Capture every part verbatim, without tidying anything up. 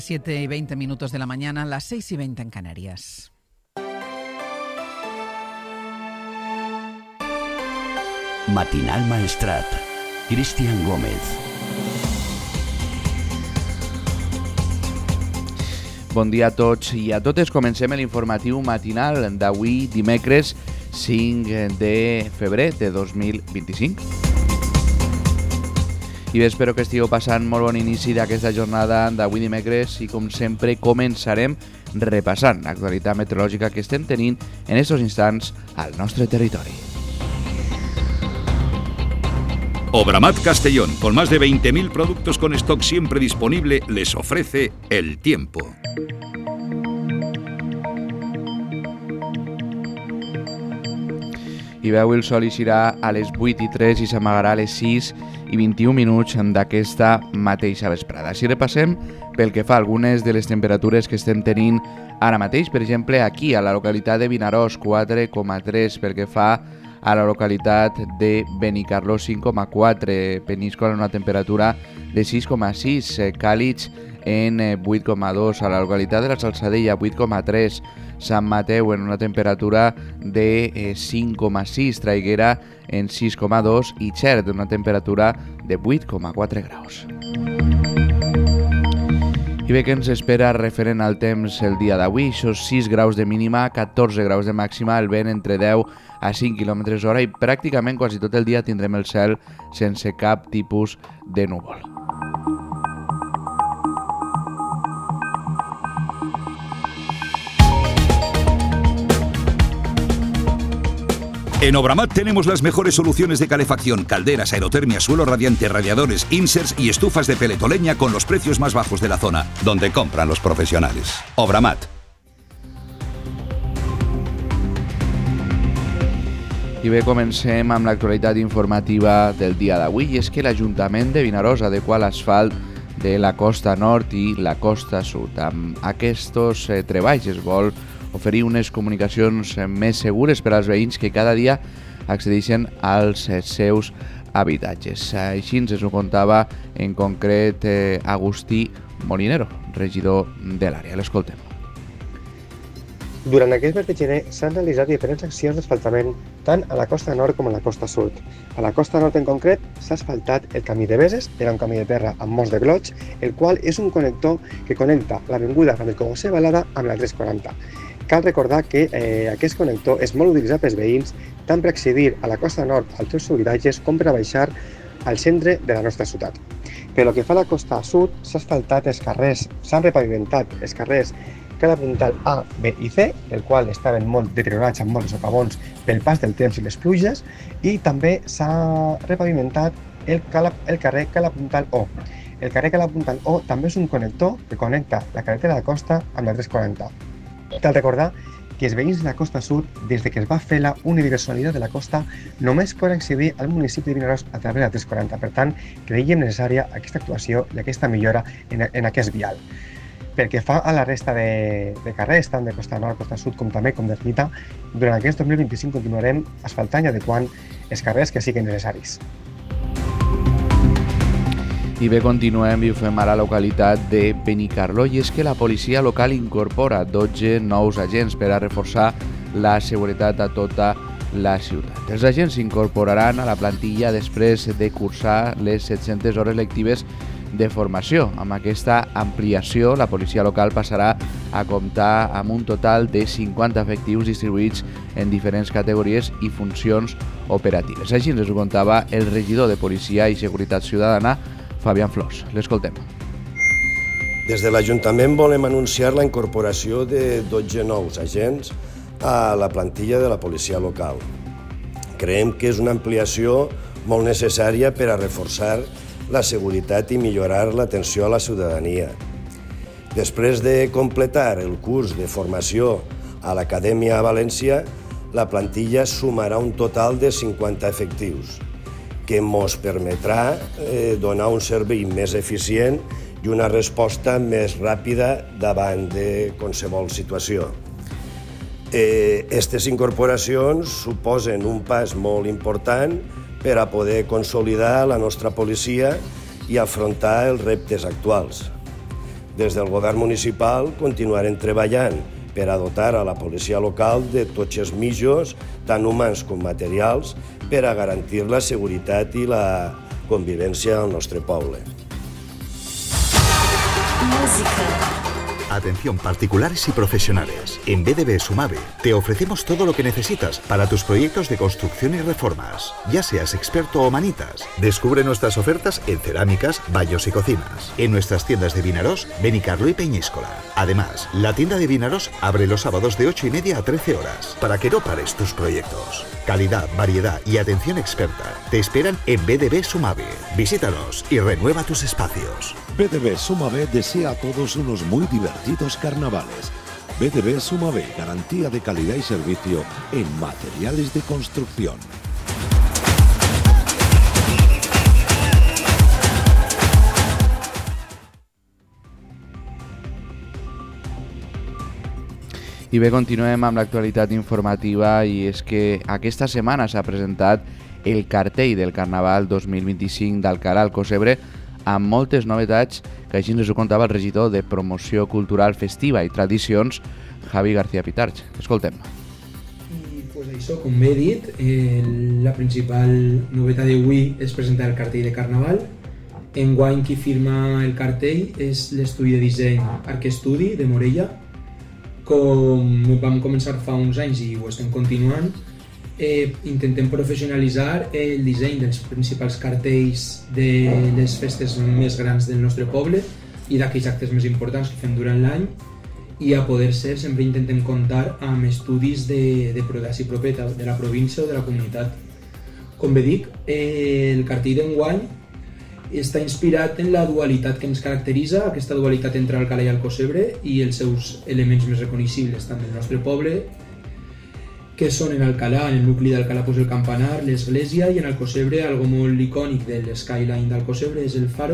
siete y veinte minutos de la mañana, las seis y veinte en Canarias. Matinal Maestrat, Cristian Gómez. Bon dia a tots i a totes. Comencem l'informatiu matinal d'avui, dimecres cinc de febrer de dos mil vint-i-cinc. I bé, espero que estigueu passant molt bon inici d'aquesta jornada d'avui dimecres i, com sempre, començarem repassant l'actualitat meteorològica que estem tenint en estos instants al nostre territori. Obramat Castellón, con más de veinte mil productos con stock siempre disponible, les ofrece el tiempo. I bé, avui el sol eixirà a les vuit i tres i s'amagarà a les sis i vint-i-un minuts d'aquesta mateixa vesprada. Si repassem pel que fa a algunes de les temperatures que estem tenint ara mateix, per exemple, aquí a la localitat de Vinaròs, quatre coma tres, pel que fa a la localitat de Benicarló, cinc coma quatre, Peníscola en una temperatura de sis coma sis, Càlig en vuit coma dos, a la localitat de la Salzadella, vuit coma tres, Sant Mateu en una temperatura de cinc coma sis, Traiguera en sis coma dos i Xert en una temperatura de vuit coma quatre graus. I bé, què ens espera referent al temps el dia d'avui? Això, sis graus de mínima, catorze graus de màxima, el vent entre deu a cinc quilòmetres hora i pràcticament quasi tot el dia tindrem el cel sense cap tipus de núvol. En Obramat tenemos las mejores soluciones de calefacción, calderas, aerotermia, suelo radiante, radiadores, inserts y estufas de peletoleña con los precios más bajos de la zona, donde compran los profesionales. Obramat. I bé, comencem amb l'actualitat informativa del dia d'avui, i és que l'Ajuntament de Vinaròs adequa l'asfalt de la costa nord i la costa sud. Amb aquests eh, treballs es vol oferir unes comunicacions més segures per als veïns que cada dia accedeixen als seus habitatges. Així ens ho contava en concret eh, Agustí Molinero, regidor de l'àrea. L'escoltem. Durant aquest mes de gener s'han realitzat diferents accions d'asfaltament tant a la costa nord com a la costa sud. A la costa nord en concret s'ha asfaltat el camí de Beses, era un camí de terra amb molts de glots, el qual és un connector que connecta l'avinguda Ramon Cogosé Balada amb la tres quaranta. Cal recordar que eh, aquest connector és molt utilitzat pels veïns tant per accedir a la costa nord als seus habitatges com per a baixar al centre de la nostra ciutat. Pel que fa a la costa sud, s'ha asfaltat els carrers, s'han repavimentat els carrers Cala Puntal A, B i C, el qual estaven molt deteriorats amb molts socavons pel pas del temps i les pluges, i també s'ha repavimentat el, Cala, el carrer Cala Puntal O. El carrer Cala Puntal O també és un connector que connecta la carretera de costa amb la tres quaranta. Cal recordar que els veïns de la costa sud, des de que es va fer la universalitat de la costa, només poden accedir al municipi de Vinaròs a través de la tres quaranta. Per tant, creiem necessària aquesta actuació i aquesta millora en, en aquest vial. Pel que fa a la resta de, de carrers, tant de costa nord, costa sud, com també com d'Ermita, durant aquest dos mil vint-i-cinc continuarem asfaltant i adequant els carrers que siguin necessaris. I bé, continuem i ho fem a la localitat de Benicarló, i és que la policia local incorpora dotze nous agents per a reforçar la seguretat a tota la ciutat. Els agents s'incorporaran a la plantilla després de cursar les set-centes hores lectives de formació. Amb aquesta ampliació, la policia local passarà a comptar amb un total de cinquanta efectius distribuïts en diferents categories i funcions operatives. Així ens ho contava el regidor de Policia i Seguretat Ciutadana, Fabián Flors. L'escoltem. Des de l'Ajuntament volem anunciar la incorporació de dotze nous agents a la plantilla de la policia local. Creiem que és una ampliació molt necessària per a reforçar la seguretat i millorar l'atenció a la ciutadania. Després de completar el curs de formació a l'Acadèmia a València, la plantilla sumarà un total de cinquanta efectius, que ens permetrà eh, donar un servei més eficient i una resposta més ràpida davant de qualsevol situació. Aquestes eh, incorporacions suposen un pas molt important per a poder consolidar la nostra policia i afrontar els reptes actuals. Des del govern municipal continuarem treballant per a dotar a la policia local de tots els mitjans, tant humans com materials, per a garantir la seguretat i la convivència al nostre poble. Atención particulares y profesionales. En B D B Sumave te ofrecemos todo lo que necesitas para tus proyectos de construcción y reformas. Ya seas experto o manitas, descubre nuestras ofertas en cerámicas, baños y cocinas. En nuestras tiendas de Vinarós, Benicarló y Peñíscola. Además, la tienda de Vinarós abre los sábados de ocho y media a trece horas para que no pares tus proyectos. Calidad, variedad y atención experta te esperan en B D B Sumave. Visítanos y renueva tus espacios. B D B Sumave desea a todos unos muy divertidos carnavales. B D B Sumave, garantía de calidad y servicio en materiales de construcción. I bé, continuem amb l'actualitat informativa i és que aquesta setmana s'ha presentat el cartell del Carnaval dos mil vint-i-cinc d'Alcalà al Cosebre amb moltes novetats que així ens ho contava el regidor de Promoció Cultural Festiva i Tradicions, Javi García Pitarch. Escoltem. I pues això, com bé he dit, eh, la principal novetat d'avui és presentar el cartell de Carnaval. Enguany qui firma el cartell és l'estudi de disseny Arquestudi de Morella. Com vam començar fa uns anys i ho estem continuant, eh, intentem professionalitzar el disseny dels principals cartells de les festes més grans del nostre poble i d'aquells actes més importants que fem durant l'any, i a poder ser sempre intentem comptar amb estudis de, de d'ací propeta, de la província o de la comunitat. Com bé dic, eh, el cartell d'enguany està inspirat en la dualitat que ens caracteritza, aquesta dualitat entre Alcalà i Alcocebre i els seus elements més reconeixibles tant del nostre poble, que són en Alcalà, en el nucli d'Alcalà, pues el campanar, l'església, i en Alcocebre, algo molt icònic de l'skyline d'Alcocebre és el faro.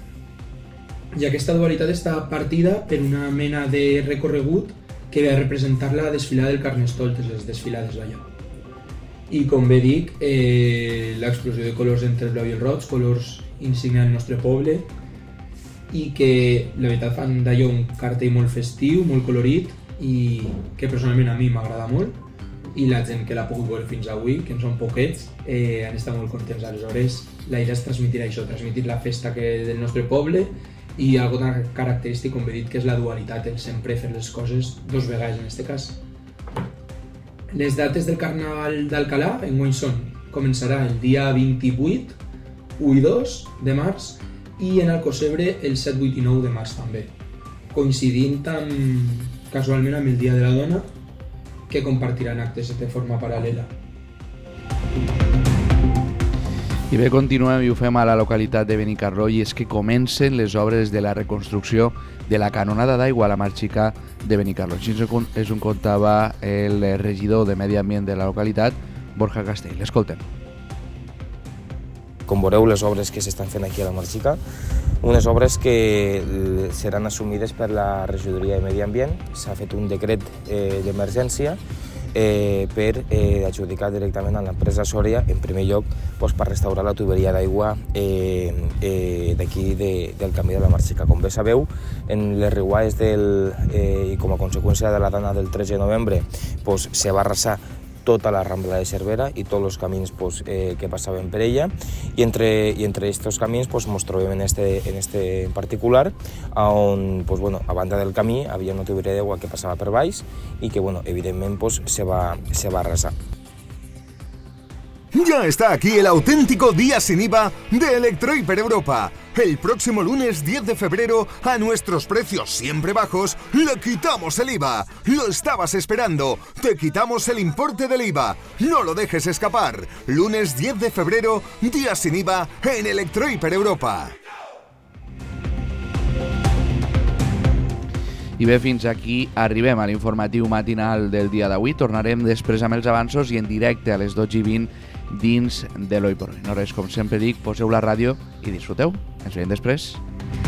I aquesta dualitat està partida per una mena de recorregut que ve a representar la desfilada del Carnestoltes, les desfilades d'allà. I com bé dic, eh, l'explosió de colors entre el blau i el roig, colors insignia del nostre poble, i que la veritat fan d'allò un cartell molt festiu, molt colorit, i que personalment a mi m'agrada molt, i la gent que l'ha pogut veure fins avui, que en són poquets, eh, han estat molt contents. Aleshores, la idea és transmitir això, transmitir la festa que del nostre poble i algo tan característic, com he dit, que és la dualitat, el sempre fer les coses dos vegades en aquest cas. Les dates del Carnaval d'Alcalà enguany són, començarà el dia vint-i-vuit, u i dos de març, i en Alcocebre el set, vuit i nou de març també, coincidint amb, casualment amb el Dia de la Dona, que compartiran actes de forma paral·lela. I bé, continuem i ho fem a la localitat de Benicarló, i és que comencen les obres de la reconstrucció de la canonada d'aigua a la Mar Xica de Benicarló. Així ens ho contava el regidor de Medi Ambient de la localitat, Borja Castell. Escoltem. Com veureu, les obres que s'estan fent aquí a la Mar Xica, unes obres que seran assumides per la regidoria de Medi Ambient. S'ha fet un decret eh, d'emergència eh, per eh, adjudicar directament a l'empresa Soria, en primer lloc doncs, per restaurar la tuberia d'aigua eh, eh, d'aquí de, del camí de la Mar Xica. Com bé sabeu, en les riuades del, eh, i com a conseqüència de la dana del tres de novembre doncs, se va arrasar tota la Rambla de Cervera i tots els camins pues, eh, que passaven per ella, i entre, i entre estos camins pues, ens trobem en este, en este en particular, on pues, bueno, a banda del camí havia una tuberia d'aigua que passava per baix i que bueno, evidentment pues, se, va, se va arrasar. Ya está aquí el auténtico día sin I V A de Electrohiper Europa. El próximo lunes diez de febrero, a nuestros precios siempre bajos, le quitamos el I V A. Lo estabas esperando. Te quitamos el importe del I V A. No lo dejes escapar. Lunes diez de febrero, día sin I V A en Electrohiper Europa. I bé, fins aquí arribem a l'informatiu matinal del dia d'avui. Tornarem després amb els avanços i en directe a les dotze i vint dins de l'Oi por Hoy. No res, com sempre dic, poseu la ràdio i disfruteu. Ens veiem després.